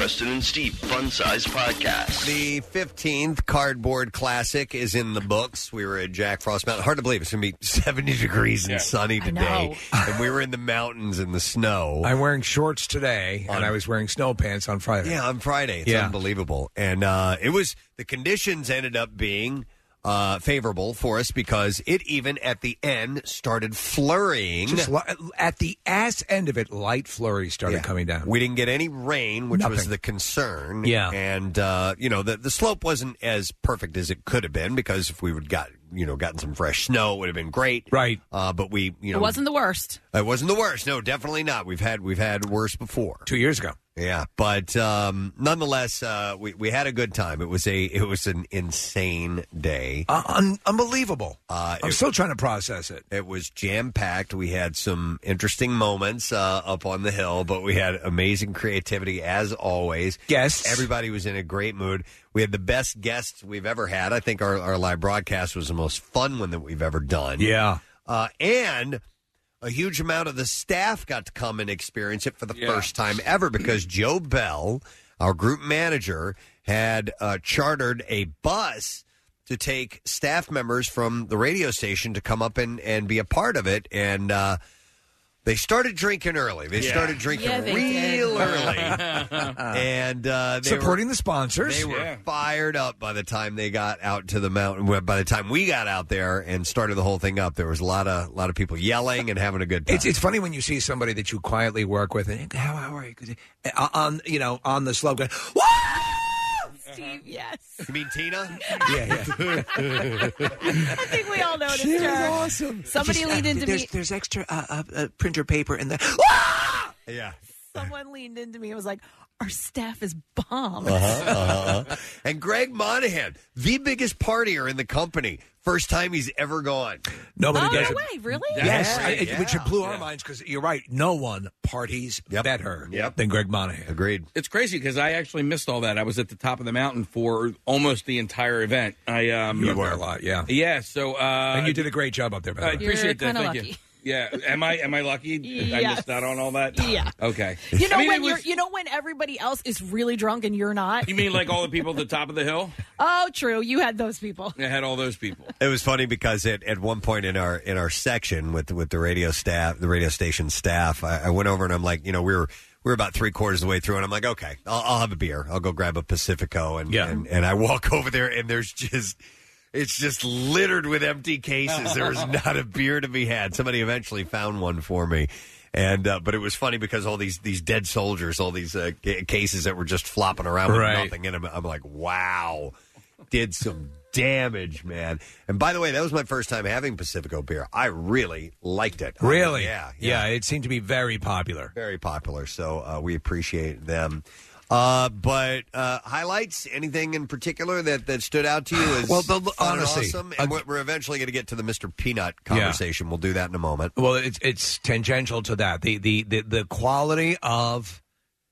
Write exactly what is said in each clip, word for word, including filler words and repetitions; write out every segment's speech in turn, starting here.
Preston and Steve Fun Size Podcast. The fifteenth Cardboard Classic is in the books. We were at Jack Frost Mountain. Hard to believe it's going to be seventy degrees and Yeah. sunny today. And we were in the mountains in the snow. I'm wearing shorts today, and I was wearing snow pants on Friday. Yeah, on Friday. It's Yeah. unbelievable. And uh, it was the conditions ended up being uh, favorable for us because it even at the end started flurrying. Just li- at the ass end of it, light flurries started Yeah. coming down. We didn't get any rain, which was Nothing. the concern. Yeah. And, uh, you know, the, the slope wasn't as perfect as it could have been because if we would got, you know, gotten some fresh snow, it would have been great. Right. Uh, but we, you know. It wasn't the worst. It wasn't the worst. No, definitely not. We've had, we've had worse before. Two years ago. Yeah. But, um, nonetheless, uh, we, we had a good time. It was a, it was an insane day. Uh, un- unbelievable. Uh, I'm it- still trying to process it. It was jam-packed. We had some interesting moments uh, up on the hill, but we had amazing creativity, as always. Guests. Everybody was in a great mood. We had the best guests we've ever had. I think our, our live broadcast was the most fun one that we've ever done. Yeah. Uh, and a huge amount of the staff got to come and experience it for the Yeah. first time ever because Joe Bell, our group manager, had uh, chartered a bus to take staff members from the radio station to come up and, and be a part of it. And uh, they started drinking early. They Yeah. started drinking Yeah, they real did. early. and uh, they Supporting were, the sponsors. They were Yeah. fired up by the time they got out to the mountain. Well, by the time we got out there and started the whole thing up, there was a lot of a lot of people yelling and having a good time. It's it's funny when you see somebody that you quietly work with and how how are you Uh, on you know on the slope going, "Woo!" Steve, yes. You mean Tina? yeah yeah. I think we all noticed She was her. awesome. Somebody Just, leaned uh, into there's, me. There's extra uh, uh, uh, printer paper in the. Yeah. Someone leaned into me and was like, our staff is bomb. Uh-huh, uh-huh. And Greg Monahan, the biggest partier in the company. First time he's ever gone. Nobody Oh, does no it. way, really? Yes, Yeah, I- it- yeah. which blew our Yeah. minds because you're right. No one parties Yep. better Yep. than Greg Monahan. Agreed. It's crazy because I actually missed all that. I was at the top of the mountain for almost the entire event. I um, You were a lot, yeah. Yeah, so uh, And you did a great job up there, by the I way. appreciate that. kinda Thank lucky. you. Yeah, am I am I lucky? I Yes. missed out on all that. Yeah. Okay. You know I mean, when it you're was- you know when everybody else is really drunk and you're not? You mean like all the people at the top of the hill? Oh, true. You had those people. I had all those people. It was funny because at, at one point in our in our section with with the radio staff, the radio station staff, I, I went over and I'm like, you know, we were we were about three quarters of the way through, and I'm like, okay, I'll, I'll have a beer. I'll go grab a Pacifico, and Yeah. and, and I walk over there, and there's just. It's just littered with empty cases. There was not a beer to be had. Somebody eventually found one for me, and uh, but it was funny because all these these dead soldiers, all these uh, ca- cases that were just flopping around with Right. nothing in them. I'm like, wow, did some damage, man. And by the way, that was my first time having Pacifico beer. I really liked it. I mean, Really? yeah, yeah. It seemed to be very popular. very popular. So uh, we appreciate them. Uh, but uh, highlights, anything in particular that, that stood out to you as Well, the- fun and honestly, awesome? uh, And we're, we're eventually going to get to the Mister Peanut conversation. We'll do that in a moment. Well, it's it's tangential to that. The the the, the quality of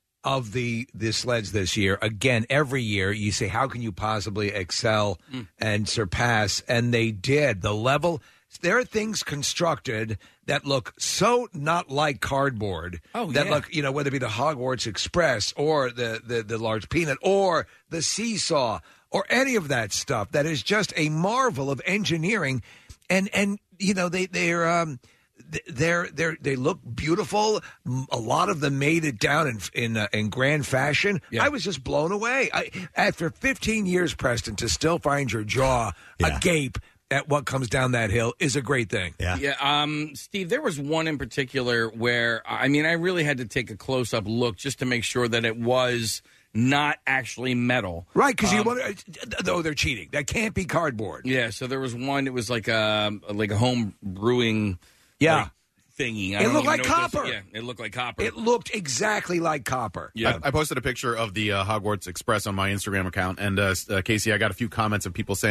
of the the sleds this year. Again, every year you say, how can you possibly excel and surpass? And they did. The level. There are things constructed that look so not like cardboard. Oh, that yeah. look, you know, whether it be the Hogwarts Express or the, the, the large peanut or the seesaw or any of that stuff. That is just a marvel of engineering. And, and you know, they, they're... Um, They're they they look beautiful. A lot of them made it down in in, uh, in grand fashion. Yeah. I was just blown away. I, after fifteen years, Preston, to still find your jaw Yeah. agape at what comes down that hill is a great thing. Yeah. Yeah, um, Steve, there was one in particular where, I mean, I really had to take a close-up look just to make sure that it was not actually metal. Right, because you Um, want to, though they're cheating. That can't be cardboard. Yeah, so there was one, it was like a, like a home brewing Yeah. like, thingy. I It don't looked even like know what those- copper. Yeah, it looked like copper. It looked exactly like copper. yeah. I, I posted a picture of the uh, Hogwarts Express on my Instagram account, and uh, uh, Casey, I got a few comments of people saying,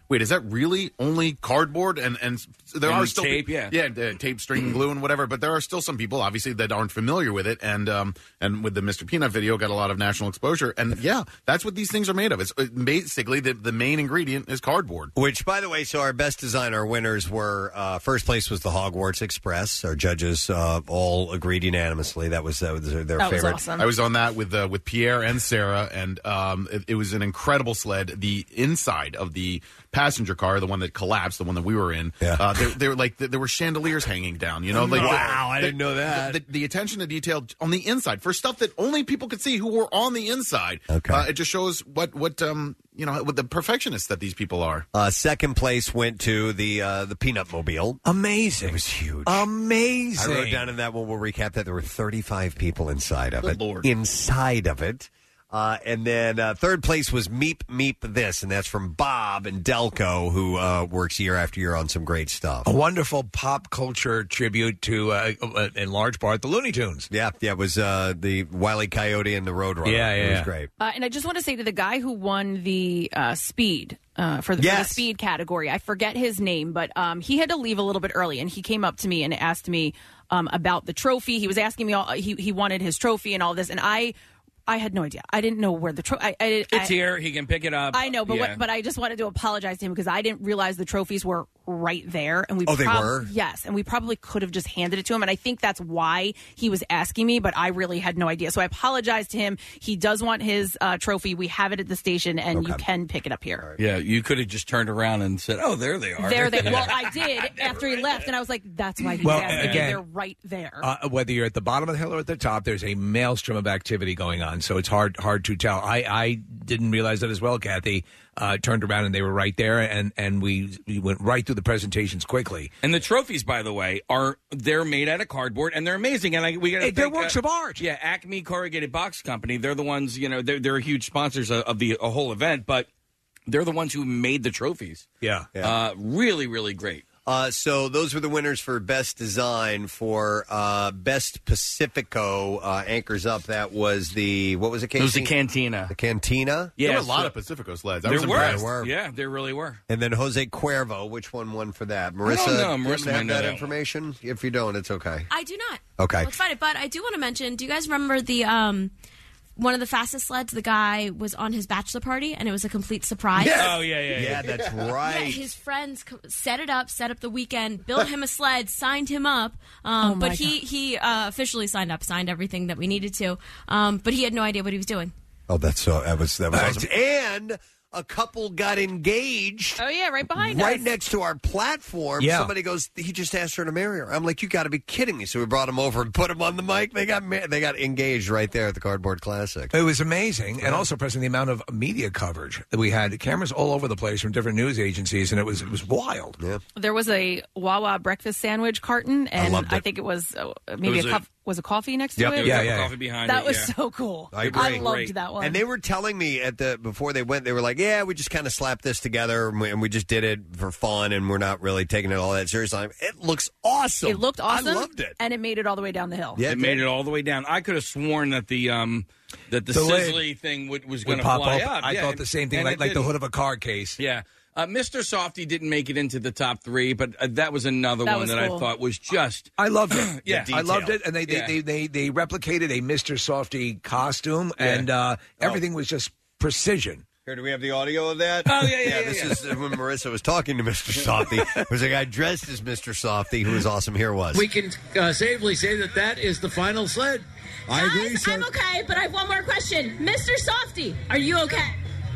wait, is that really only cardboard? And and there And are still tape, pe- yeah. yeah, uh, tape, string, and glue, and whatever. But there are still some people, obviously, that aren't familiar with it. And um, and with the Mister Peanut video, got a lot of national exposure. And yeah, that's what these things are made of. It's it, basically the the main ingredient is cardboard. Which, by the way, so our best designer winners were uh, first place was the Hogwarts Express. Our judges uh, all agreed unanimously that was, that was their That was favorite. awesome. I was on that with uh, with Pierre and Sarah, and um, it, it was an incredible sled. The inside of the passenger car, the one that collapsed, the one that we were in, Yeah. uh, there, there were like there were chandeliers hanging down. You know, like Wow, the, I the- didn't know that. The, the, the attention to detail on the inside for stuff that only people could see who were on the inside. Okay. Uh, it just shows what what um you know what the perfectionists that these people are. Uh, second place went to the uh, the Peanut Mobile. Amazing. It was huge. Amazing. I wrote down in that one, we'll recap that there were thirty-five people inside of Good it. Lord. Inside of it. Uh, and then uh, third place was Meep Meep This, and that's from Bob and Delco, who uh, works year after year on some great stuff. A wonderful pop culture tribute to, uh, uh, in large part, the Looney Tunes. Yeah, yeah, it was uh, the Wile E. Coyote and the Roadrunner. Yeah, yeah, It was yeah. great. Uh, and I just want to say to the guy who won the uh, speed uh, for, the, for Yes. the speed category, I forget his name, but um, he had to leave a little bit early, and he came up to me and asked me um, about the trophy. He was asking me all he he wanted his trophy and all this, and I. I had no idea. I didn't know where the trophy. I, I, It's I, here. He can pick it up. I know, but Yeah. what, but I just wanted to apologize to him because I didn't realize the trophies were right there, and we Oh, they prob- were? yes, and we probably could have just handed it to him, and I think that's why he was asking me, but I really had no idea. So I apologize to him. He does want his uh, trophy. We have it at the station, and you can pick it up here. Yeah, you could have just turned around and said, "Oh, there they are." There they. Well, I did after he left, and I was like, "That's why he's Well, asking me. again, They're right there." Uh, whether you're at the bottom of the hill or at the top, there's a maelstrom of activity going on, so it's hard hard to tell. I, I didn't realize that as well, Kathy. Uh, turned around and they were right there, and, and we, we went right through the presentations quickly. And the trophies, by the way, are they're made out of cardboard and they're amazing. And I, we got Hey, they're works of art. Yeah, Acme Corrugated Box Company. They're the ones. You know, they're they're huge sponsors of, of the a whole event, but they're the ones who made the trophies. Yeah, Uh, really, really great. Uh, so those were the winners for Best Design. For uh, Best Pacifico uh, Anchors Up, that was the, what was it, Casey? It was the Cantina. The Cantina? Yeah, there were a lot so- of Pacifico sleds. I There was were. impressed. were. Yeah, there really were. And then Jose Cuervo, which one won for that? Marissa, know. do you Marissa have might know that that one. information? If you don't, it's okay. I do not. Okay. Let's find it. But I do want to mention, do you guys remember the um, one of the fastest sleds? The guy was on his bachelor party, and it was a complete surprise. Oh, yeah, yeah, yeah. Yeah, that's Yeah, right. his friends co- set it up, set up the weekend, built him a sled, signed him up. Um, Oh, my but he he uh, officially signed up, signed everything that we needed to. Um, but he had no idea what he was doing. Oh, that's so, that was, that was Uh, awesome. And a couple got engaged. oh yeah, right behind Right us. next to our platform, Yeah. somebody goes, he just asked her to marry her. I'm like, you got to be kidding me. So we brought him over and put him on the mic. They got ma- they got engaged right there at the Cardboard Classic. It was amazing, and also, President, the amount of media coverage that we had, cameras all over the place from different news agencies, and it was it was wild. Yeah. There was a Wawa breakfast sandwich carton, and loved I, it. think it was uh, maybe was a, a- cup. Was a coffee next Yep. to There it? was Yeah, a cup yeah. of coffee behind That it. was yeah. so cool. I agree. loved Great. that one. And they were telling me at the before they went, they were like, "Yeah, we just kind of slapped this together, and we, and we just did it for fun, and we're not really taking it all that seriously." It looks awesome. It looked awesome. I loved it. and it made it all the way down the hill. Yeah, It made it all the way down. I could have sworn that the um that the, The lid sizzly thing would, was Would going to pop fly up. up. I Yeah, thought the same thing, and like it like the didn't. hood of a car case. Yeah. Uh, Mister Softy didn't make it into the top three, but uh, that was another That one was that cool. I thought was just. I loved it. Yeah. I loved it, and they they, Yeah. they they they replicated a Mister Softy costume, and uh, everything was just precision. Here, do we have the audio of that? Oh, yeah, yeah, yeah, This yeah. is when Marissa was talking to Mister Softy. There was a guy dressed as Mister Softy who was awesome. Here it was. We can uh, safely say that that is the final sled. I agree, Guys, sir. I'm okay, but I have one more question. Mister Softy, are you okay?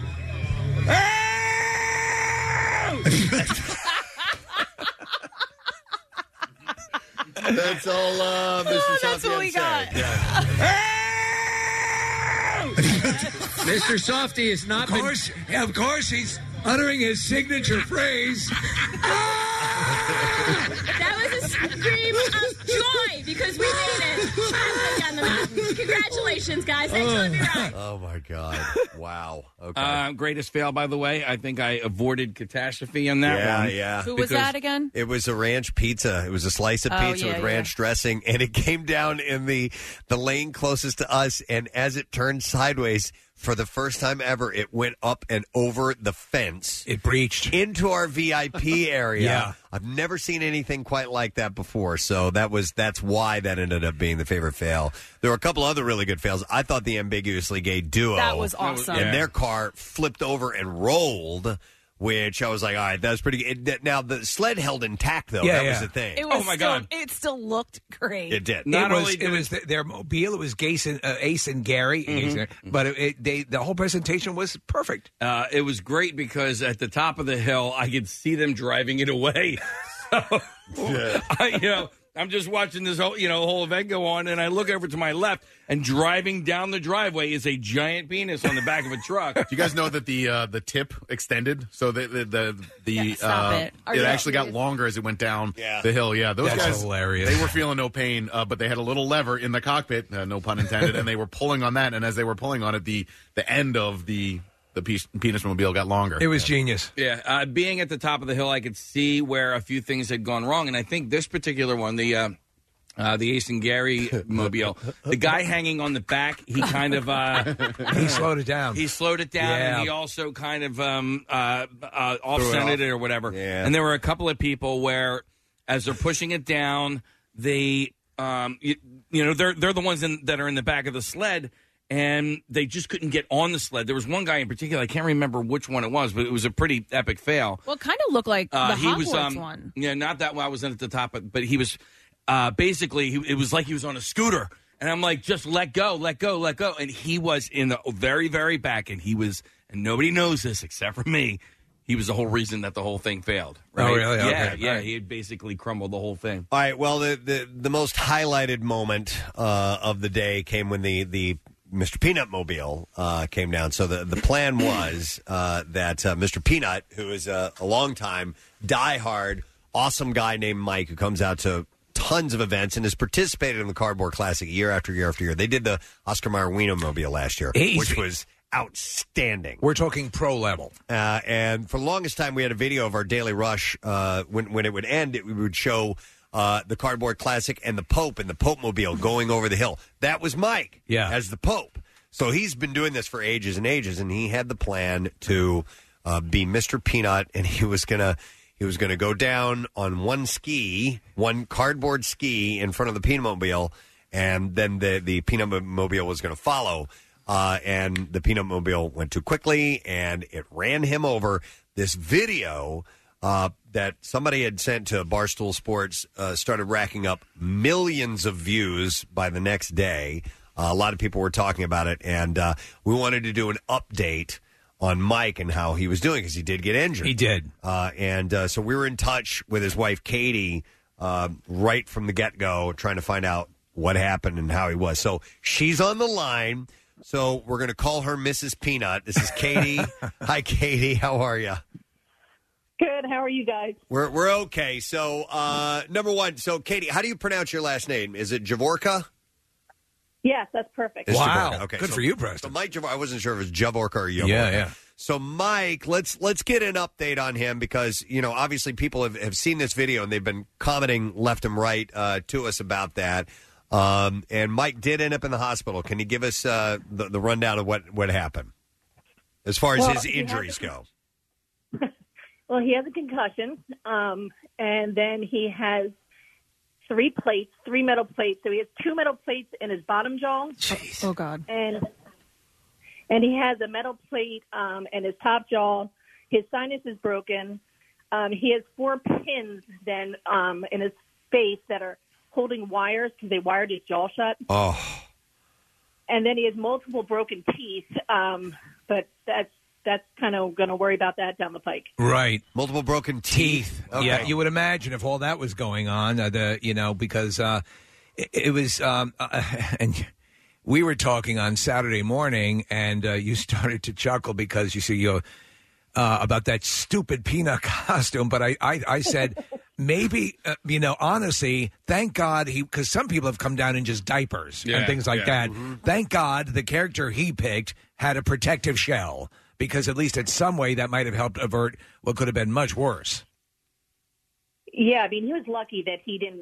That's all uh, Mister Oh, Softy that's what we had to say. Yeah. Mister Softy is not. Of course, yeah, of course, he's uttering his signature phrase. That was a scream of joy because we made it halfway down the mountain. Congratulations, guys. Thanks for letting me ride. Oh my God! Wow. Okay. Uh, greatest fail, by the way. I think I avoided catastrophe on that yeah, one. yeah. Who was Because- that again? It was a ranch pizza. It was a slice of Oh, pizza yeah, with ranch dressing, and it came down in the the lane closest to us. And as it turned sideways, For the first time ever, it went up and over the fence. It breached into our V I P area. Yeah. I've never seen anything quite like that before. So that was that's why that ended up being the favorite fail. There were a couple other really good fails. I thought the ambiguously gay duo. That was awesome. And Yeah. their car flipped over and rolled, which I was like, all right, that was pretty good. It- Now, the sled held intact, though. Yeah, that yeah. was the thing. It was Oh, my still, God. It still looked great. It did. Not it was, only it did was th- their mobile. It was Ace and, uh, Ace and Gary, Mm-hmm. Ace and- but it, it, they the whole presentation was perfect. Uh, it was great because at the top of the hill, I could see them driving it away. So, I, you know, I'm just watching this whole, you know, whole event go on, and I look over to my left, and driving down the driveway is a giant penis on the back of a truck. Do you guys know that the uh, the tip extended? So the the the, the Yeah, stop uh, it. Are it you actually got serious? longer as it went down Yeah. the hill. Yeah, those That's guys hilarious. They were feeling no pain, uh, but they had a little lever in the cockpit, uh, no pun intended, and they were pulling on that. And as they were pulling on it, the the end of the the penis, penis mobile got longer. It was genius. Yeah, uh, being at the top of the hill, I could see where a few things had gone wrong, and I think this particular one, the uh, uh, the Ace and Gary mobile, the guy hanging on the back, he kind of uh, He slowed it down. he slowed it down, Yeah. and he also kind of um, uh, uh, off-centered it or whatever. Yeah. And there were a couple of people where, as they're pushing it down, they um, you, you know they're they're the ones in, that are in the back of the sled. And they just couldn't get on the sled. There was one guy in particular, I can't remember which one it was, but it was a pretty epic fail. Well, it kind of looked like Uh, the he Hogwarts was, um, one. Yeah, not that one. I wasn't at the top, but, but he was uh, basically, he, it was like he was on a scooter. And I'm like, just let go, let go, let go. And he was in the very, very back. And he was, and nobody knows this except for me, he was the whole reason that the whole thing failed. Right? Oh, really? Yeah, Okay. yeah. All right. He had basically crumbled the whole thing. All right. Well, the the, the most highlighted moment uh, of the day came when the the Mister Peanut mobile uh, came down. So the the plan was uh, that uh, Mister Peanut, who is a, a long time diehard, awesome guy named Mike, who comes out to tons of events and has participated in the Cardboard Classic year after year after year. They did the Oscar Mayer Wienermobile last year, Easy. which was outstanding. We're talking pro level. Uh, and for the longest time, we had a video of our Daily Rush. Uh, when when it would end, it we would show uh, the Cardboard Classic and the Pope and the Pope Mobile going over the hill. That was Mike, Yeah. as the Pope. So he's been doing this for ages and ages, and he had the plan to uh, be Mister Peanut, and he was gonna he was gonna go down on one ski, one cardboard ski in front of the Peanut Mobile, and then the the Peanut Mobile was going to follow. Uh, and the Peanut Mobile went too quickly, and it ran him over. This video uh, that somebody had sent to Barstool Sports uh, started racking up millions of views by the next day. Uh, a lot of people were talking about it, and uh, we wanted to do an update on Mike and how he was doing because he did get injured. He did. Uh, and uh, so we were in touch with his wife, Katie, uh, right from the get-go, trying to find out what happened and how he was. So she's on the line. So we're going to call her Missus Peanut. This is Katie. Hi, Katie. How are you? Good. How are you guys? We're we're okay. So uh, number one. So Katie, how do you pronounce your last name? Is it Javorka? Yes, that's perfect. It's Wow. Javorka. Okay. Good so, for you, Preston. So Mike Javorka. I wasn't sure if it was Javorka or Javorka. Yeah, yeah. So Mike, let's let's get an update on him because you know obviously people have, have seen this video and they've been commenting left and right uh, to us about that. Um, and Mike did end up in the hospital. Can you give us uh, the, the rundown of what, what happened as far as Well, his he injuries has go? Well, he has a concussion, um, and then he has three plates, three metal plates. So he has two metal plates in his bottom jaw. Oh, God. And and he has a metal plate um, in his top jaw. His sinus is broken. Um, he has four pins then um, in his face that are holding wires because they wired his jaw shut. Oh. And then he has multiple broken teeth, um, but that's that's kind of going to worry about that down the pike. Right. Multiple broken teeth. Okay. Yeah, you would imagine if all that was going on, uh, the you know, because uh, it, it was, um, uh, and we were talking on Saturday morning, and uh, you started to chuckle because you see you uh, about that stupid peanut costume. But I, I, I said maybe, uh, you know, honestly, thank God he, because some people have come down in just diapers Yeah, and things like yeah. that. Thank God the character he picked had a protective shell. Because at least in some way that might have helped avert what could have been much worse. Yeah, I mean, he was lucky that he didn't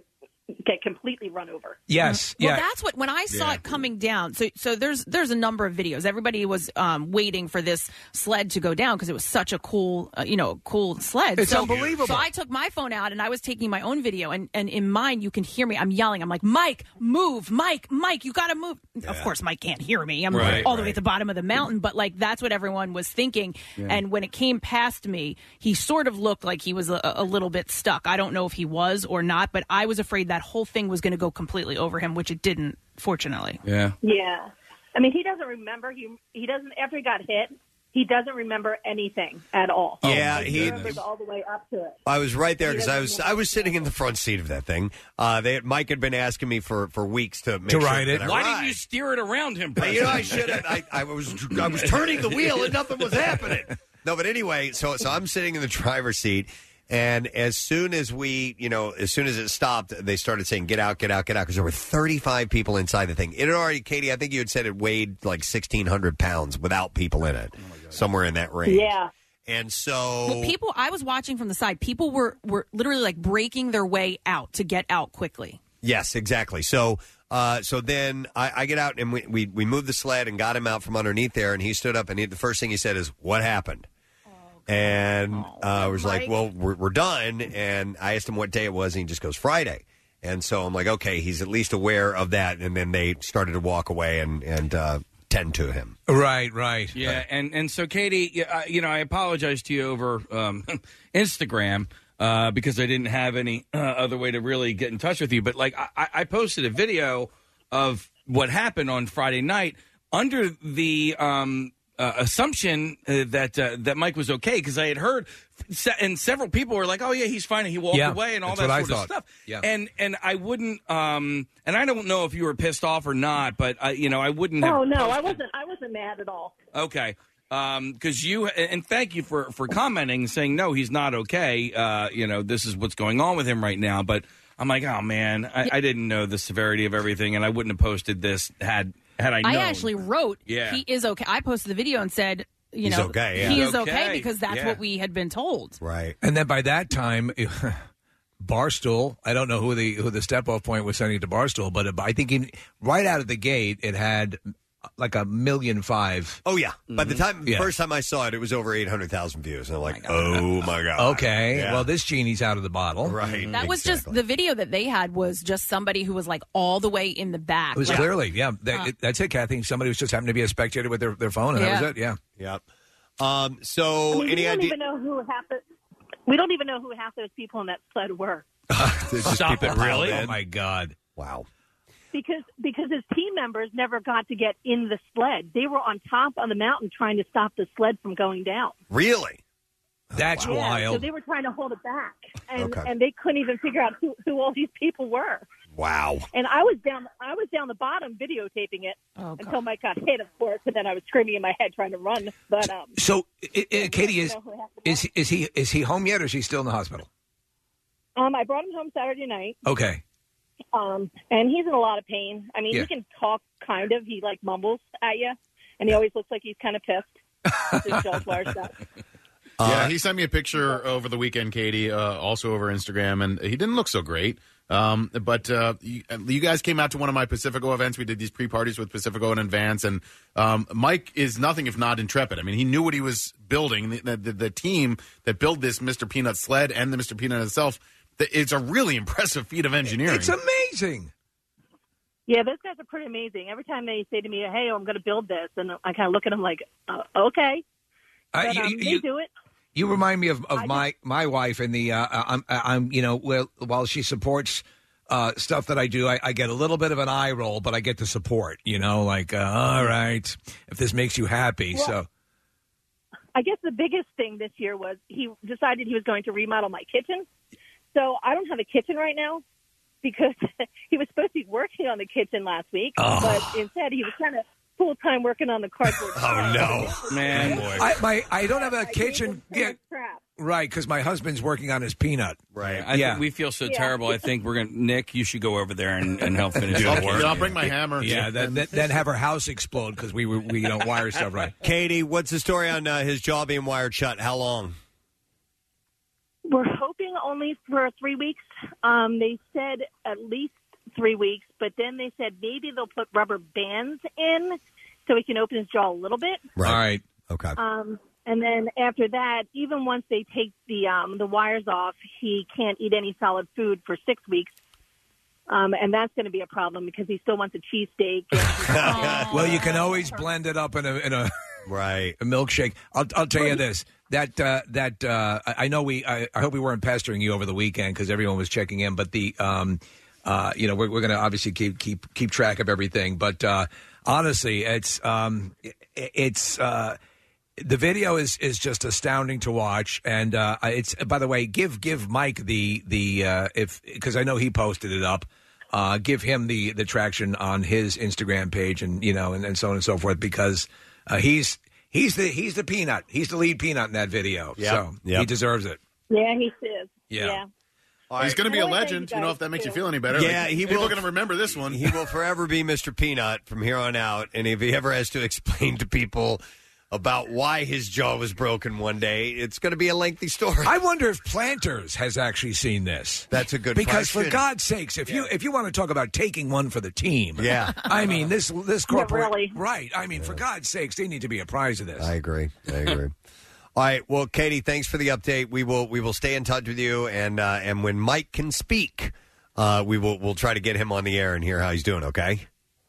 get completely run over. Yes, Well, yeah. that's what when I saw Yeah. it coming down. So, so there's there's a number of videos. Everybody was um, waiting for this sled to go down because it was such a cool, uh, you know, cool sled. It's so, unbelievable. So I took my phone out and I was taking my own video, and, and in mine you can hear me. I'm yelling. I'm like, Mike, move, Mike, Mike, you got to move. Of course, Mike can't hear me. I'm Right, all the way right. at the bottom of the mountain, but like that's what everyone was thinking. Yeah. And when it came past me, he sort of looked like he was a, a little bit stuck. I don't know if he was or not, but I was afraid that whole thing was going to go completely over him, which it didn't, fortunately. Yeah. Yeah. I mean, he doesn't remember. He he doesn't, after he got hit, he doesn't remember anything at all. Yeah, he he- remembers all the way up to it. I was right there He because I doesn't was remember I was sitting in the front seat of that thing. Uh, they, Mike had been asking me for, for weeks to make To sure ride it. that I Why ride. didn't you steer it around him? But, you know, I Preston? should have. I, I was I was turning the wheel and nothing was happening. No, but anyway, so so I'm sitting in the driver's seat, and as soon as we, you know, as soon as it stopped, they started saying, "Get out, get out, get out," because there were thirty-five people inside the thing. It had already, Katie, I think you had said it weighed like sixteen hundred pounds without people in it, somewhere in that range. Yeah. And so Well, people, I was watching from the side. People were, were literally like breaking their way out to get out quickly. Yes, exactly. So, uh, so then I, I get out and we, we we moved the sled and got him out from underneath there, and he stood up and he, the first thing he said is, "What happened?" And uh, I was like, Mike. "Well, we're, we're done." And I asked him what day it was, and he just goes, "Friday." And so I'm like, "Okay, he's at least aware of that." And then they started to walk away and and uh, tend to him. Right, right. Yeah, and, and so, Katie, yeah, I- you know, I apologize to you over um, Instagram uh, because I didn't have any uh, other way to really get in touch with you. But, like, I, I posted a video of what happened on Friday night under the um, uh, assumption uh, that uh, that Mike was okay, because I had heard, se- and several people were like, "Oh yeah, he's fine," and he walked Yeah, away, and all that's that what I sort of thought. stuff. Yeah. And and I wouldn't, um, and I don't know if you were pissed off or not, but I, you know, I wouldn't have. Oh no, I posted- wasn't. I wasn't mad at all. Okay. Because you, and thank you for, for commenting, saying, no, he's not okay. Uh, you know, this is what's going on with him right now. But I'm like, oh, man, I, I didn't know the severity of everything, and I wouldn't have posted this had had I known. I actually wrote, Yeah. he is okay. I posted the video and said, you He's know, okay, yeah. he He's is okay, okay, because that's yeah. what we had been told. Right. And then by that time, Barstool, I don't know who the who the step off point was sending to Barstool, but I think in, right out of the gate, it had like a million five. Oh yeah. By the time Yeah. first time I saw it, it was over eight hundred thousand views, and I'm like, oh my god. Okay, Yeah. well, this genie's out of the bottle. Right. That was just, the video that they had was just somebody who was like all the way in the back. It was Like, clearly, yeah. That, Uh. it- that's it, Kathy. Somebody was just happened to be a spectator with their, their phone, and Yeah. that was it. Yeah. Yep. Um. So I mean, any we don't idea? even know who half the, we don't even know who half those people in that sled were, Just Stop people it, really? piled in? Oh my God. Wow. because because his team members never got to get in the sled. They were on top of the mountain trying to stop the sled from going down. Really? That's Yeah, so wild. they were trying to hold it back, and Okay. and they couldn't even figure out who, who all these people were. Wow. And I was down I was down the bottom videotaping it Oh, until Mike got hit, of course, and then I was screaming in my head trying to run. But um, So, i i Katie, is I don't know who half the is he, is he is he home yet, or is he still in the hospital? Um, I brought him home Saturday night, Okay. um, and he's in a lot of pain. I mean, Yeah. he can talk kind of. He like mumbles at you, and he always looks like he's kind of pissed. His jaw's larged up. Yeah, he sent me a picture over the weekend, Katie, uh, also over Instagram, and he didn't look so great. Um, but uh, you, you guys came out to one of my Pacifico events. We did these pre-parties with Pacifico in advance, and um, Mike is nothing if not intrepid. I mean, he knew what he was building. The, the, the team that built this Mister Peanut sled and the Mister Peanut itself, it's a really impressive feat of engineering. It's amazing. Yeah, those guys are pretty amazing. Every time they say to me, "Hey, I'm going to build this," and I kind of look at them like, uh, "Okay," Uh, but you, um, they you- do it. you remind me of, of I my, my wife and the uh, I'm I'm you know well, while she supports uh, stuff that I do, I, I get a little bit of an eye roll, but I get the support. You know, like uh, all right, if this makes you happy. Well, so I guess the biggest thing this year was he decided he was going to remodel my kitchen. So I don't have a kitchen right now because he was supposed to be working on the kitchen last week, Oh. but instead he was kind of full time working on the cardboard. Oh no, Man. I my I don't have a I gave kitchen. him so Yeah, much crap. right, because my husband's working on his peanut. right? I Yeah. think we feel so Yeah. terrible. I think we're going to, Nick, you should go over there and, and help finish I'll, the work. I'll bring my hammer. Yeah, then, then then have her house explode because we we, we don't wire stuff right. Katie, what's the story on uh, his jaw being wired shut? How long? We're hoping only for three weeks. Um, they said at least three weeks, but then they said maybe they'll put rubber bands in so he can open his jaw a little bit. Right. All right. Okay. Um, and then after that, even once they take the um, the wires off, he can't eat any solid food for six weeks. Um, and that's going to be a problem because he still wants a cheesesteak. Well, you can always blend it up in a in a right a milkshake. I'll I'll tell you this. That uh, that uh, I I know we. I, I hope we weren't pestering you over the weekend because everyone was checking in. But the um, uh, you know, we're we're going to obviously keep keep keep track of everything. But uh, honestly, it's um, it, it's. Uh, The video is, is just astounding to watch, and uh, it's. By the way, give give Mike the the uh, if because I know he posted it up. Uh, give him the, the traction on his Instagram page, and you know, and, and so on and so forth, because uh, he's he's the he's the peanut. He's the lead peanut in that video. Yep. So Yep. he deserves it. Yeah, he is. Yeah. yeah. He's going to be a Well, I thank legend. you You know, guys, if that makes you too. feel any better. Yeah, Like, he people will- are going to remember this one. He will forever be Mister Peanut from here on out. And if he ever has to explain to people about why his jaw was broken one day, it's going to be a lengthy story. I wonder if Planters has actually seen this. That's a good because question. for God's sakes, if you if you want to talk about taking one for the team, Yeah. I mean this this Yeah, corporate, really. right? I mean, for God's sakes, they need to be apprised of this. I agree. I agree. All right. Well, Katie, thanks for the update. We will we will stay in touch with you, and uh, and when Mike can speak, uh, we will we'll try to get him on the air and hear how he's doing. Okay.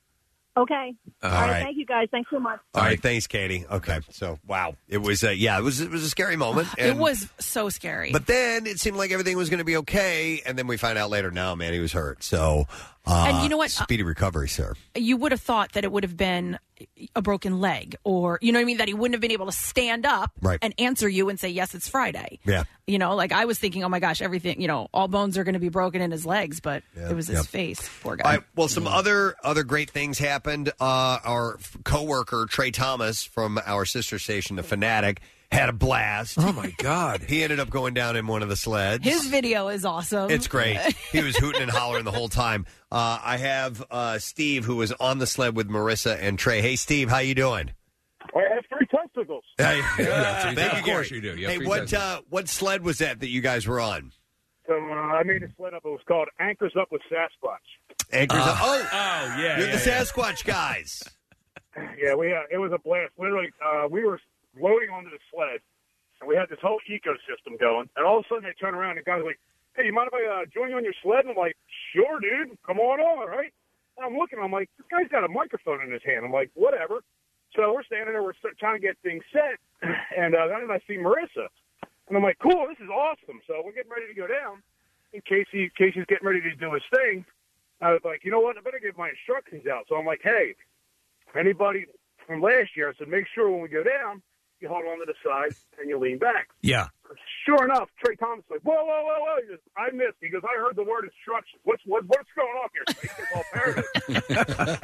Okay. All All right. right. Thank you, guys. Thanks so much. All right. Thanks, Katie. Okay. So wow, it was uh, yeah, it was it was a scary moment. It and- was so scary. But then it seemed like everything was going to be okay, and then we find out later. No, man, he was hurt. So, uh, And you know what? Speedy recovery, sir. you would have thought that it would have been a broken leg, or you know what I mean, that he wouldn't have been able to stand up Right. and answer you and say, yes, it's Friday. Yeah. You know, like I was thinking, oh my gosh, everything, you know, all bones are going to be broken in his legs, but it was his Yep. face. Poor guy. All right, well, some other other great things happened. Uh, our f- coworker Trey Thomas from our sister station, The Fanatic, had a blast. Oh my God! He ended up going down in one of the sleds. His video is awesome. It's great. He was hooting and hollering the whole time. Uh, I have uh, Steve, who was on the sled with Marissa and Trey. Hey, Steve, how you doing? I have three testicles. Hey, Yeah, thank of you, course Gary. you do. You have Hey, three what testicles. uh, what sled was that that you guys were on? So uh, I made a sled up. It was called Anchors Up with Sasquatch. Anchors Uh, up. Oh, Oh, yeah. you're yeah, the yeah. Sasquatch guys. Yeah, we uh, it was a blast. Literally, uh, we were loading onto the sled, and we had this whole ecosystem going. And all of a sudden, they turn around, and the guy's like, "Hey, you mind if I uh, join you on your sled?" And I'm like, "Sure, dude. Come on on, right?" And I'm looking. I'm like, "This guy's got a microphone in his hand." I'm like, "Whatever." So we're standing there. We're st- trying to get things set, and uh, then I see Marissa, and I'm like, "Cool, this is awesome." So we're getting ready to go down. And Casey, Casey's getting ready to do his thing. I was like, "You know what? I better give my instructions out." So I'm like, "Hey, anybody from last year," I said, "make sure when we go down, you hold on to the side and you lean back." Yeah. Sure enough, Trey Thomas is like, "Whoa, whoa, whoa, whoa!" He goes, "I missed." He goes, "I heard the word instructions. What's what, what's going on here?" He goes, "All parroted."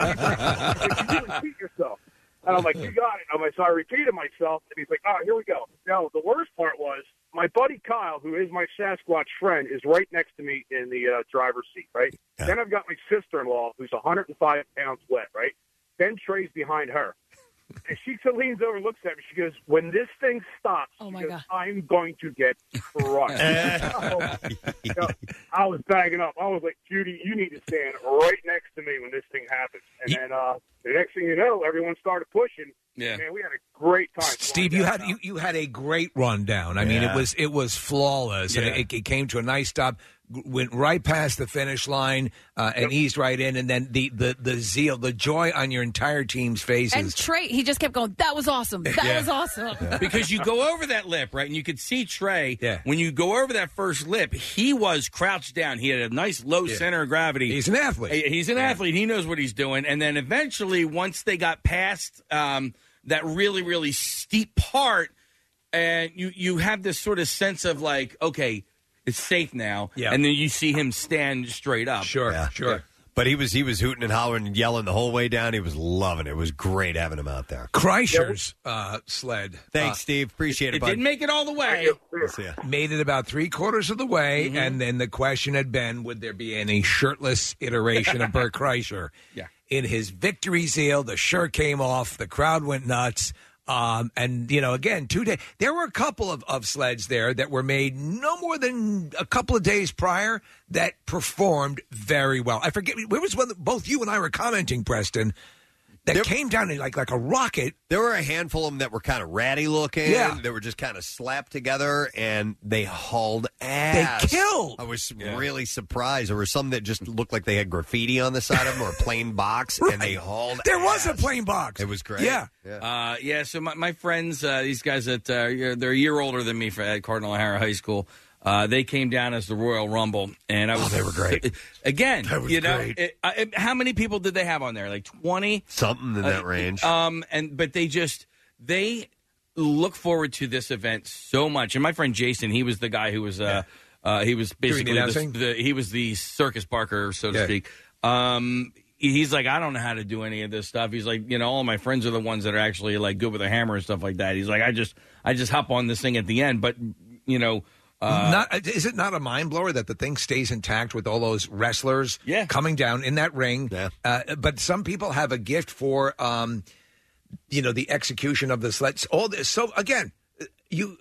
Like, you repeat yourself. And I'm like, "You got it." I'm like, so I repeated myself, and he's like, "Oh, here we go." Now, the worst part was my buddy Kyle, who is my Sasquatch friend, is right next to me in the uh, driver's seat, right? Yeah. Then I've got my sister-in-law, who's one hundred five pounds wet, right? Then Trey's behind her. And she leans over and looks at me. She goes, "When this thing stops, Oh, she my goes, God. I'm going to get crushed." So, you know, I was bagging up. I was like, "Judy, you need to stand right next to me when this thing happens." And then uh, the next thing you know, everyone started pushing. Yeah. Man, we had a great time. Steve, you had you, you had a great rundown. I mean, Yeah. it was it was flawless, and Yeah. it, it came to a nice stop. g- Went right past the finish line uh, and eased right in, and then the, the, the zeal, the joy on your entire team's faces. and Trey, he just kept going, that was awesome. That Yeah. was awesome. Because you go over that lip, right? And you could see Trey, Yeah. when you go over that first lip, he was crouched down. He had a nice low Yeah. center of gravity. He's an athlete. He- He's an athlete. He knows what he's doing. And then eventually, once they got past um, that really, really steep part, and you, you have this sort of sense of like, okay, it's safe now. Yeah. And then you see him stand straight up. Sure, Yeah. sure. But he was he was hooting and hollering and yelling the whole way down. He was loving it. It was great having him out there. Kreischer's uh, sled Thanks, uh, Steve. Appreciate it, It bud. didn't make it all the way. See ya. made it about three quarters of the way, Mm-hmm. and then the question had been, would there be any shirtless iteration of Bert Kreischer? Yeah. In his victory zeal, the shirt came off, the crowd went nuts. Um, and, you know, again, two days. There were a couple of, of sleds there that were made no more than a couple of days prior that performed very well. I forget, where was one that both you and I were commenting, Preston, that There- came down like like a rocket. There were a handful of them that were kind of ratty looking. Yeah. They were just kind of slapped together, and they hauled ass. They killed. I was really surprised. There were some that just looked like they had graffiti on the side of them or a plain box, and they hauled There ass. was a plain box. It was great. Yeah. Uh, yeah, so my, my friends, uh, these guys that uh, they're a year older than me for, at Cardinal O'Hara High School, uh, they came down as the Royal Rumble, and I was. Oh, they were great. Again, That was you know, great. it, uh, it- how many people did they have on there? Like twenty, Something in that range. Um, and but they just they look forward to this event so much. And my friend Jason, he was the guy who was uh, uh, he was Doing the basically the, announcing? the he was the circus barker, so to Yeah. speak. Um, he's like, I don't know how to do any of this stuff. He's like, you know, all my friends are the ones that are actually like good with a hammer and stuff like that. He's like, I just I just hop on this thing at the end, but you know. Uh, not, is it not a mind blower that the thing stays intact with all those wrestlers Yeah. coming down in that ring? Yeah. Uh, but some people have a gift for, um, you know, the execution of the sleds. All this. So again, you,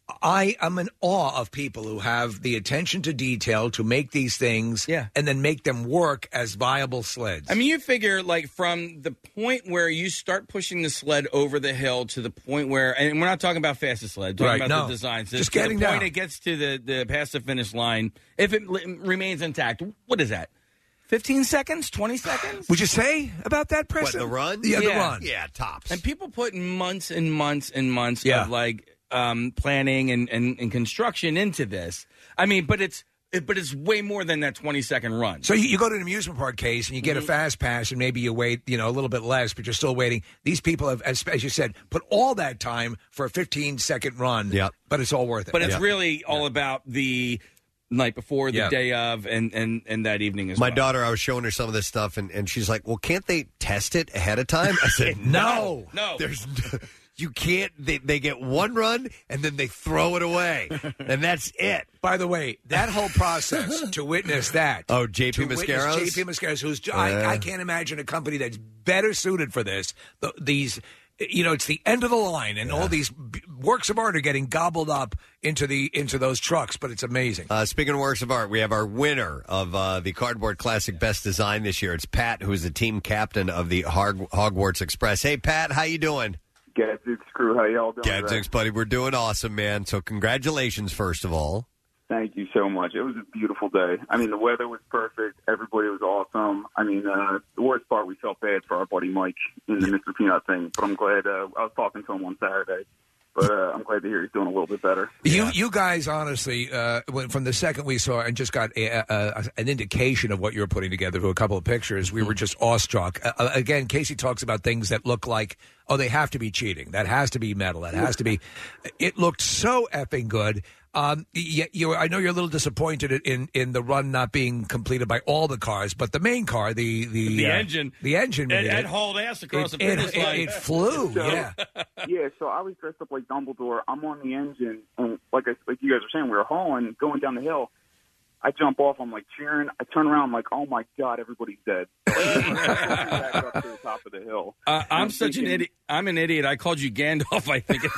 I am in awe of people who have the attention to detail to make these things, Yeah. and then make them work as viable sleds. I mean, you figure like from the point where you start pushing the sled over the hill to the point where, and we're not talking about fastest sled, talking Right, about no. the designs. Just to getting the point down. it gets to the, the past the finish line. If it li- remains intact, what is that? Fifteen seconds, twenty seconds? Would you say about that, What, Preston? the run? Yeah, the Yeah. run. Yeah, tops. And people put months and months and months Yeah. of like um, planning and, and, and construction into this. I mean, but it's it, but it's way more than that twenty second run. So you, you go to an amusement park case and you get a fast pass and maybe you wait, you know, a little bit less, but you're still waiting. These people have, as, as you said, put all that time for a fifteen second run. Yep. But it's all worth it. But it's Yeah. really all about the night before, the Yeah. day of, and, and, and that evening as My well. daughter, I was showing her some of this stuff, and, and she's like, well, can't they test it ahead of time? I said, No. No. There's you can't. They, they get one run, and then they throw it away, and that's it. By the way, that whole process to witness that. Oh, J P to witness Mascaros? J P Mascaros, who's Yeah. I, I can't imagine a company that's better suited for this. The, these, you know, it's the end of the line, and all these b- works of art are getting gobbled up into the into those trucks. But it's amazing. Uh, speaking of works of art, we have our winner of uh, the Cardboard Classic Best Design this year. It's Pat, who is the team captain of the Hog- Hogwarts Express. Hey, Pat, how you doing? Gadzooks crew, how y'all doing? today? Gadzooks, buddy, we're doing awesome, man. So congratulations, first of all. Thank you so much. It was a beautiful day. I mean, the weather was perfect. Everybody was awesome. I mean, uh, the worst part, we felt bad for our buddy Mike in the Mister Peanut thing, but I'm glad. Uh, I was talking to him on Saturday, but uh, I'm glad to hear he's doing a little bit better. You you guys, honestly, uh, when, from the second we saw and just got a, a, an indication of what you were putting together through a couple of pictures, we were just awestruck. Uh, again, Casey talks about things that look like, oh, they have to be cheating. That has to be metal. That has to be. It looked so effing good. Um, you, you, I know you're a little disappointed in, in the run not being completed by all the cars, but the main car, the the, The uh, engine. the engine, It, made it hauled ass across It- the finish it- it- line. it flew, So- yeah. yeah. So I was dressed up like Dumbledore. I'm on the engine, and like I, like you guys were saying, we were hauling, going down the hill. I jump off. I'm like cheering. I turn around. I'm like, oh my god, everybody's dead. So I back up to the top of the hill. Uh, And I'm such an thinking- idiot. I'm an idiot. I called you Gandalf, I think.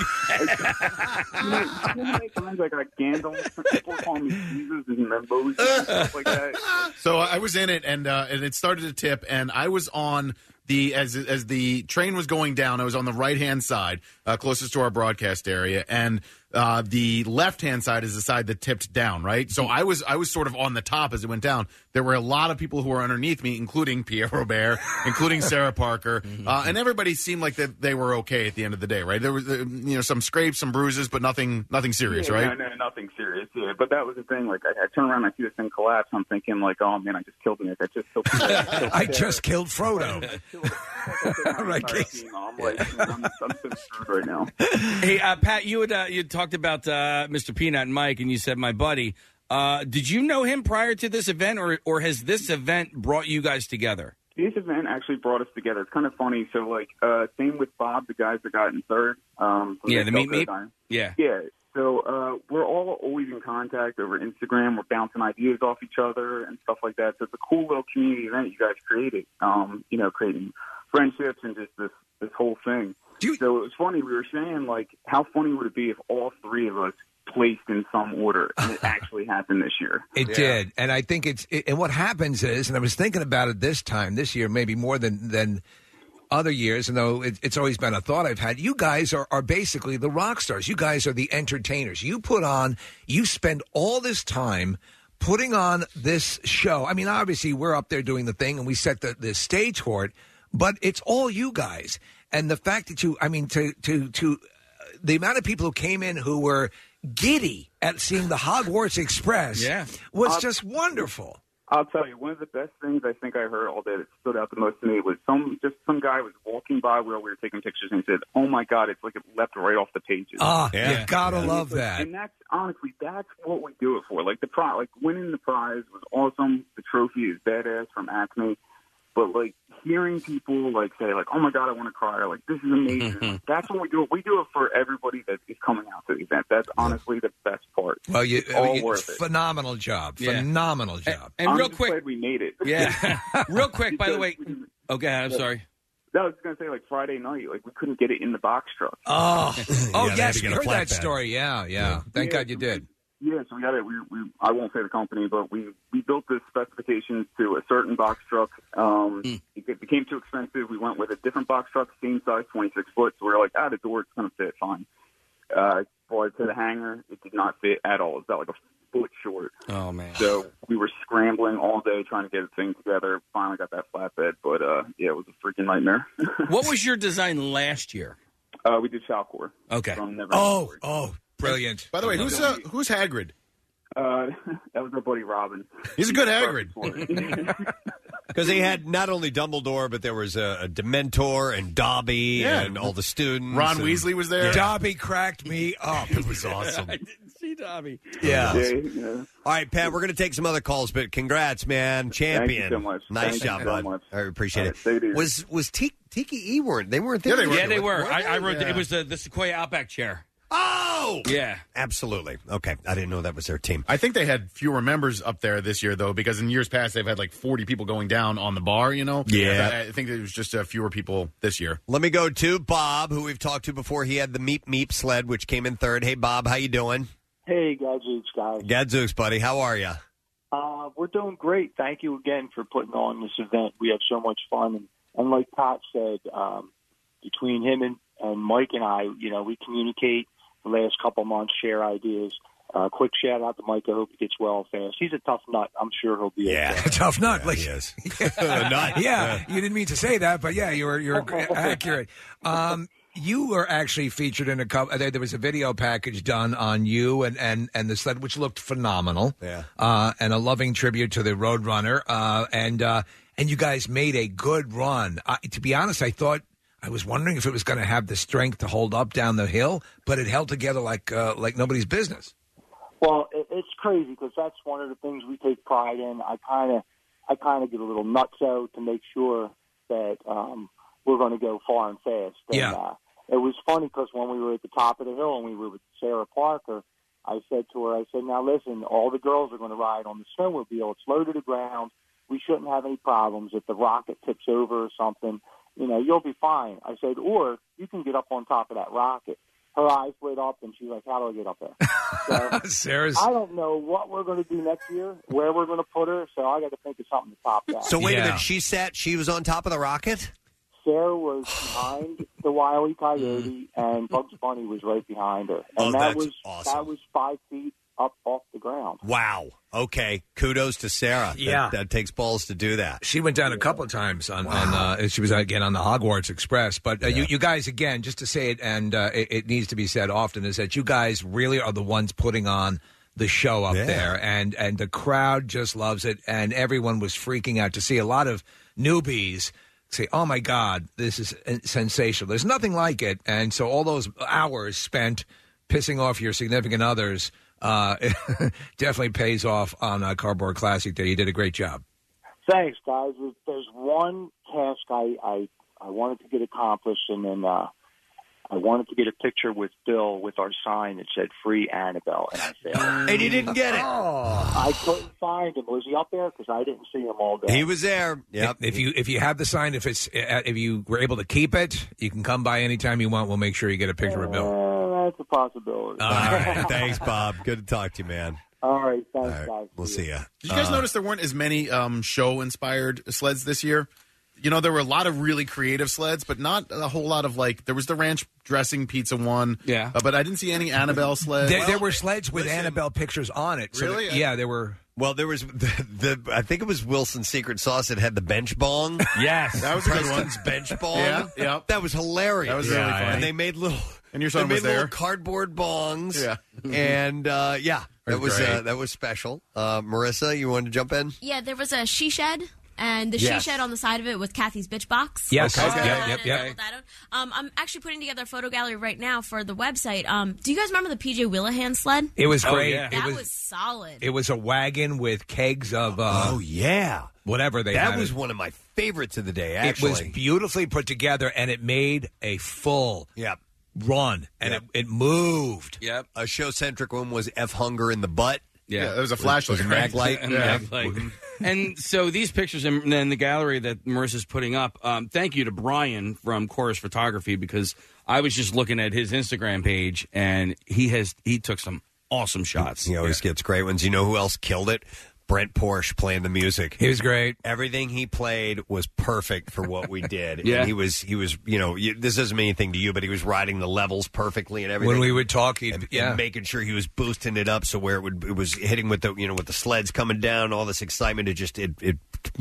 You know, so many times I got Gandalf. People call me Jesus and Membos and stuff like that. So I was in it, and uh, and it started to tip, and I was on the as as the train was going down. I was on the right hand side, uh, closest to our broadcast area, and uh, the left hand side is the side that tipped down. Right, so I was I was sort of on the top as it went down. There were a lot of people who were underneath me, including Pierre Robert, including Sarah Parker, uh, and everybody seemed like that they were okay at the end of the day. Right, there was uh, you know some scrapes, some bruises, but nothing nothing serious. Yeah, right. No, no, nothing serious. Yeah, but that was the thing. Like, I, I turn around, and I see this thing collapse. I'm thinking, like, oh man, I just killed Nick. I just killed. I just killed Frodo. All right, Casey. I'm like, man, I'm, I'm so screwed right now. Hey, uh, Pat, you had uh, you talked about uh, Mister Peanut and Mike, and you said my buddy. Uh, did you know him prior to this event, or or has this event brought you guys together? This event actually brought us together. It's kind of funny. So, like, uh, same with Bob, the guys that got in third. Um, from Yeah, the Meet Delco Meet? time. Yeah. Yeah. So uh, we're all always in contact over Instagram. We're bouncing ideas off each other and stuff like that. So it's a cool little community event you guys created. Um, you know, creating friendships and just this this whole thing. so it was funny. We were saying, like, how funny would it be if all three of us placed in some order, and it actually happened this year? It Yeah. did, and I think it's. It, and what happens is, and I was thinking about it this time, this year, maybe more than than other years, and though it, it's always been a thought I've had. You guys are, are basically the rock stars. You guys are the entertainers. You put on. You spend all this time putting on this show. I mean, obviously, we're up there doing the thing, and we set the, the stage for it. But it's all you guys, and the fact that you. I mean, to to to uh, the amount of people who came in who were giddy at seeing the Hogwarts Express. Yeah. was Uh, just wonderful. I'll tell you, one of the best things I think I heard all day that stood out the most to me was some just some guy was walking by where we were taking pictures and he said, "Oh my God, it's like it leapt right off the pages." Ah, you gotta And love it's like- that. And that's honestly, that's what we do it for. Like the prize, like winning the prize was awesome. The trophy is badass from Acme, but like hearing people like say like, "Oh my God, I want to cry," or like, "This is amazing." Like, that's what we do. We do it for everybody that is coming out to the event. That's honestly the best part. Well, you, It's I mean, all you- worth it. phenomenal job, Yeah. phenomenal job. And I'm real just quick, glad we made it. yeah, real quick. By the way, okay, I'm Yeah. sorry. No, I was going to say, like, Friday night, like, we couldn't get it in the box truck. Oh, oh they had yes, to we get a heard that flatbed. story. Yeah, yeah. Thank Yeah, God you did. Yeah, so we got it. We, we, I won't say the company, but we, we built the specifications to a certain box truck. Um, It became too expensive. We went with a different box truck, same size, twenty-six foot. So we were like, ah, the door is going to fit fine. Uh, brought it to the hangar. It did not fit at all. It was about like a foot short. Oh, man. So we were scrambling all day trying to get the thing together. Finally got that flatbed, but uh, yeah, it was a freaking nightmare. What was your design last year? Uh, we did Chalcor. Okay. From Never Oh, oh, brilliant. By the way, who's uh, who's Hagrid? Uh, that was our buddy Robin. He's a good Hagrid. Because they had not only Dumbledore, but there was a, a Dementor and Dobby Yeah. and all the students. Ron and- Weasley was there. Yeah. Dobby cracked me up. It was awesome. I didn't see Dobby. Yeah. Yeah, yeah. All right, Pat, we're going to take some other calls, but congrats, man. Champion. so much. Nice Thank you job, so bud. much. I appreciate All it. right, stay there. Was was T- Tiki E weren't they weren't there? Yeah, they were. Yeah, they were. Were I, I wrote. Yeah. It was the, the Sequoia Outback chair. Oh, Yeah. absolutely. Okay, I didn't know that was their team. I think they had fewer members up there this year, though, because in years past they've had like forty people going down on the bar. You know. Yeah. I, I think there was just uh, fewer people this year. Let me go to Bob, who we've talked to before. He had the Meep Meep sled, which came in third. Hey, Bob, how you doing? Hey, Gadzooks, guys. Gadzooks, buddy. How are you? Uh, we're doing great. Thank you again for putting on this event. We have so much fun. And, and like Pat said, um, between him and, and Mike and I, you know, we communicate the last couple months, share ideas. Uh, quick shout out to Mike. I hope he gets well fast. He's a tough nut. I'm sure he'll be Yeah. okay. Tough nut. Yeah, like, he is. yeah, Nut. yeah, you didn't mean to say that, but yeah, you were you're accurate. Um, you were actually featured in a couple. There, there was a video package done on you and, and, and the sled, which looked phenomenal. Yeah. uh, and a loving tribute to the Roadrunner. Uh, and uh, and you guys made a good run. Uh, to be honest, I thought. I was wondering if it was going to have the strength to hold up down the hill, but it held together like uh, like nobody's business. Well, it, it's crazy because that's one of the things we take pride in. I kind of, I kind of get a little nutso to make sure that um, we're going to go far and fast. And, Yeah. Uh, it was funny because when we were at the top of the hill and we were with Sarah Parker, I said to her, I said, "Now listen, all the girls are going to ride on the snowmobile. It's low to the ground. We shouldn't have any problems. If the rocket tips over or something, you know, you'll be fine." I said, "Or you can get up on top of that rocket." Her eyes lit up, and she's like, "How do I get up there?" So, Sarah's. I don't know what we're going to do next year, where we're going to put her, so I got to think of something to top that. So wait Yeah. a minute. She sat. She was on top of the rocket. Sarah was behind the Wile E. Coyote, and Bugs Bunny was right behind her, and Oh, that that's was awesome. that was five feet up off the ground. Wow. Okay. Kudos to Sarah. Yeah. That, that takes balls to do that. She went down a couple of times on, on uh, she was again on the Hogwarts Express. But uh, you, you guys, again, just to say it, and uh, it, it needs to be said often, is that you guys really are the ones putting on the show up Yeah. there, and and the crowd just loves it, and everyone was freaking out to see a lot of newbies say, "Oh my God, this is sensational! There's nothing like it." And so all those hours spent pissing off your significant others uh, definitely pays off on uh, Cardboard Classic Day. You did a great job. Thanks, guys. There's- There's one task I, I I wanted to get accomplished, and then uh, I wanted to get a picture with Bill with our sign that said "Free Annabelle," and I said, and you didn't get it. I couldn't find him. Was he up there? Because I didn't see him all day. He was there. Yep. If you if you have the sign, if it's if you were able to keep it, you can come by anytime you want. We'll make sure you get a picture of Bill. Uh, that's a possibility. All right. Thanks, Bob. Good to talk to you, man. All right. Thanks, All right. guys. We'll see you. Did you guys Uh, notice there weren't as many um, show-inspired sleds this year? You know, there were a lot of really creative sleds, but not a whole lot of, like, there was the ranch dressing pizza one. Yeah. Uh, but I didn't see any Annabelle sleds. There, there were sleds with Annabelle pictures on it. So Really? that- yeah, there were. Well, there was the, the I think it was Wilson's Secret Sauce that had the bench bong. Yes. That was a good one. Preston's bench bong. Yeah, yeah. That was hilarious. That was really Yeah, funny. And they made little And your they son made was little there. cardboard bongs. Yeah. and uh, yeah, that That was was uh, great. that was special. Uh, Marissa, you wanted to jump in? Yeah, there was a she shed, and the Yes. she shed on the side of it was Kathy's bitch box. Yes. Okay. So Okay. I Yep, added yep, a yep. little that on. Um, I'm actually putting together a photo gallery right now for the website. Um, do you guys remember the P J Willihan sled? It was Oh, great. yeah. It That was, was, solid. it was a wagon with kegs of uh, Oh yeah, whatever they that had. was one of my favorites of the day. It Actually, was beautifully put together, and it made a full Yep. run, and Yep. it, it moved. Yep. A show centric one was F Hunger in the butt. Yeah, there was a flashlight. Was a mag light. And, Yeah. like- and so these pictures and then the gallery that Marissa's putting up, um, thank you to Brian from Chorus Photography, because I was just looking at his Instagram page and he has he took some awesome shots. He always gets great ones. You know who else killed it? Brent Porsche playing the music. He was great. Everything he played was perfect for what we did. Yeah. And he was he was you know you, this doesn't mean anything to you, but he was riding the levels perfectly and everything. When we would talk, he'd, and, yeah. and making sure he was boosting it up so where it would it was hitting with the you know with the sleds coming down, all this excitement. It just it it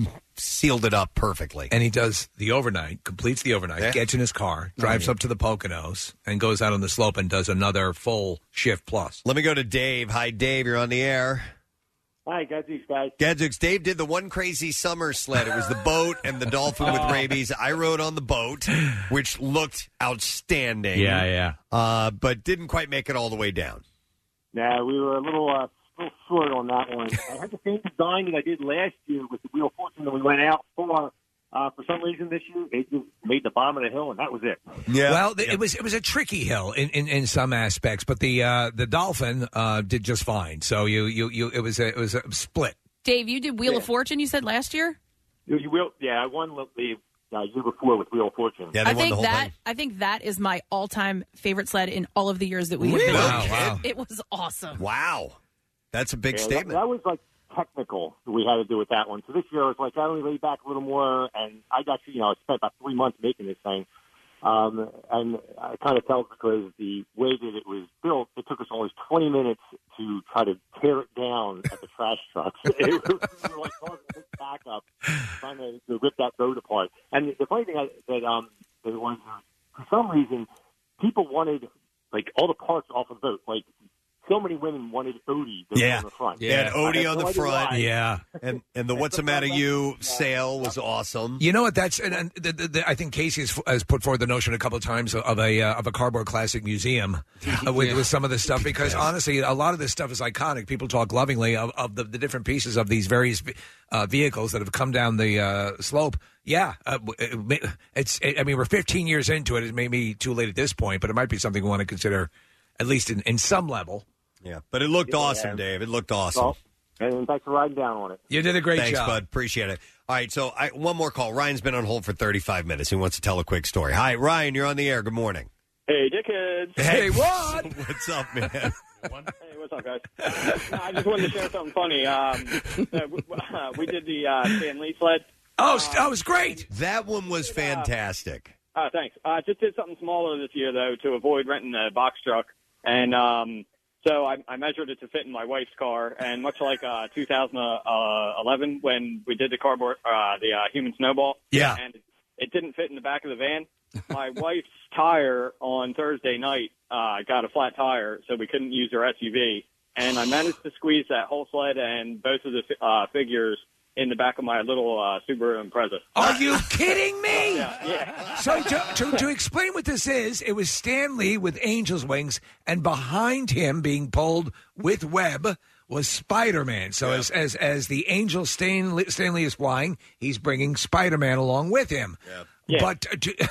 sealed it up perfectly. And he does the overnight, completes the overnight, Yeah. gets in his car, drives up to the Poconos, and goes out on the slope and does another full shift plus. Let me go to Dave. Hi, Dave. You're on the air. Hi, guys. These guys. Gadzooks, Dave did the one crazy summer sled. It was the boat and the dolphin with rabies. I rode on the boat, which looked outstanding. yeah. Uh, but didn't quite make it all the way down. Nah, we were a little, uh, little short on that one. I had the same design that I did last year with the Wheel of Fortune that we went out for. Uh, for some reason this year, they just made the bottom of the hill, and that was it. Yeah. Well, th- it was it was a tricky hill in, in, in some aspects, but the uh, the dolphin uh, did just fine. So you you, you it was a, it was a split. Dave, you did Wheel of Fortune, you said last year? You, you will, yeah, I won the uh, year before with Wheel of Fortune. Yeah, they I won think the whole that thing. I think that is my all-time favorite sled in all of the years that we have Really? been. Wow, wow. It was awesome. Wow. That's a big Yeah, that, statement. that was like technical that we had to do with that one. So this year I was like, I only laid back a little more, and I got you know I spent about three months making this thing, um, and I kind of felt because the way that it was built, it took us almost twenty minutes to try to tear it down at the trash trucks. It was, we were like causing a big backup, trying to, to rip that boat apart. And the funny thing I, that um that was for some reason people wanted like all the parts off the boat, like. So many women wanted Odie to Yeah. on the front. They had I Odie have on no the idea front. why. Yeah. And and the What's the Matter You sale was awesome. You know what? That's and, and the, the, the, I think Casey has, has put forward the notion a couple of times of a uh, of a cardboard classic museum uh, with, with some of this stuff because honestly, a lot of this stuff is iconic. People talk lovingly of, of the, the different pieces of these various uh, vehicles that have come down the uh, slope. Yeah, uh, it, it's. It, I mean, we're fifteen years into it. It may be too late at this point, but it might be something we want to consider, at least in, in some level. Yeah, but it looked Yeah. awesome, Dave. It looked awesome. Well, and thanks for riding down on it. You did a great Thanks, job, bud. Appreciate it. All right, so I, one more call. Ryan's been on hold for thirty-five minutes. He wants to tell a quick story. Hi, Ryan. You're on the air. Good morning. Hey, dickheads. Hey, what? What's up, man? Hey, what's up, guys? No, I just wanted to share something funny. Um, uh, we, uh, we did the uh, Stan Lee sled. Oh, that was great. That one was fantastic. Uh, thanks. I uh, just did something smaller this year, though, to avoid renting a box truck. And um, so I, I measured it to fit in my wife's car. And much like uh, two thousand eleven when we did the cardboard, uh, the uh, human snowball, Yeah. and it didn't fit in the back of the van. My wife's tire on Thursday night uh, got a flat tire, so we couldn't use her S U V. And I managed to squeeze that whole sled and both of the uh, figures in the back of my little uh, Subaru Impreza. Are you kidding me? Yeah, yeah. So to, to, to explain what this is, it was Stan Lee with Angel's Wings, and behind him being pulled with web was Spider-Man. So as, as as the angel Stan Lee, Stan Lee is flying, he's bringing Spider-Man along with him. Yeah. But uh, to,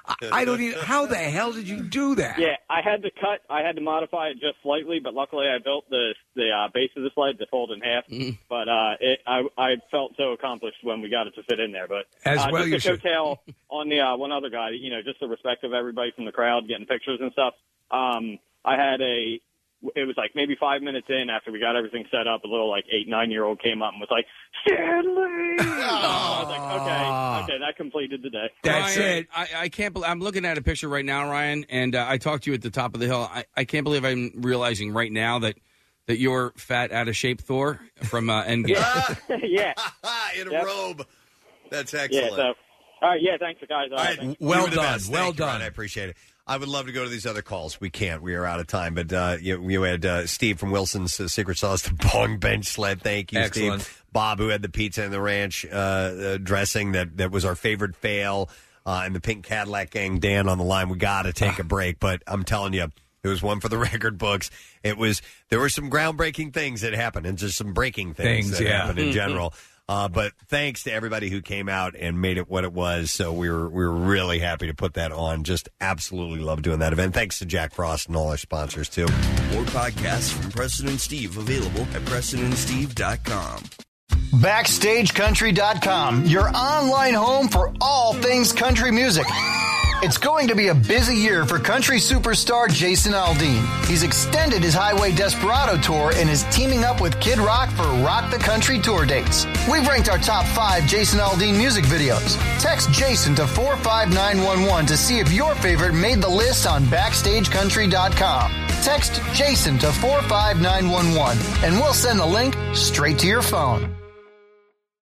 I, I don't even. How the hell did you do that? Yeah, I had to cut. I had to modify it just slightly, but luckily I built the the uh, base of the sled to fold in half. Mm. But uh, it, I I felt so accomplished when we got it to fit in there. But As uh, well you just to should. coattail on the uh, one other guy, you know, just the respect of everybody from the crowd getting pictures and stuff. Um, I had a. It was like maybe five minutes in after we got everything set up, a little like eight, nine year old came up and was like, Stanley! I was like, okay, okay, that completed the day. Ryan, I, I can't believe I'm looking at a picture right now, Ryan, and uh, I talked to you at the top of the hill. I, I can't believe I'm realizing right now that that you're fat, out of shape Thor from uh, Endgame. yeah. In a Yep. robe. That's Yeah, excellent. so, all right, yeah, thanks, guys. All right, thanks. You're the best. Thank you, Ryan. I appreciate it. I would love to go to these other calls. We can't. We are out of time. But uh, you, you had uh, Steve from Wilson's uh, Secret Sauce, the bong bench sled. Thank you, Excellent. Steve. Bob, who had the pizza and the ranch uh, uh, dressing that, that was our favorite fail. Uh, and the Pink Cadillac Gang, Dan on the line. We got to take a break. But I'm telling you, it was one for the record books. It was There were some groundbreaking things that happened and just some breaking things, Things, that yeah. happened in Mhm. general. Uh, but thanks to everybody who came out and made it what it was. So we were we were really happy to put that on. Just absolutely love doing that event. Thanks to Jack Frost and all our sponsors, too. More podcasts from Preston and Steve available at preston and steve dot com. Backstage Country dot com, your online home for all things country music. It's going to be a busy year for country superstar Jason Aldean. He's extended his Highway Desperado tour and is teaming up with Kid Rock for Rock the Country tour dates. We've ranked our top five Jason Aldean music videos. Text Jason to four five nine one one to see if your favorite made the list on Backstage Country dot com. Text Jason to four five nine one one and we'll send the link straight to your phone.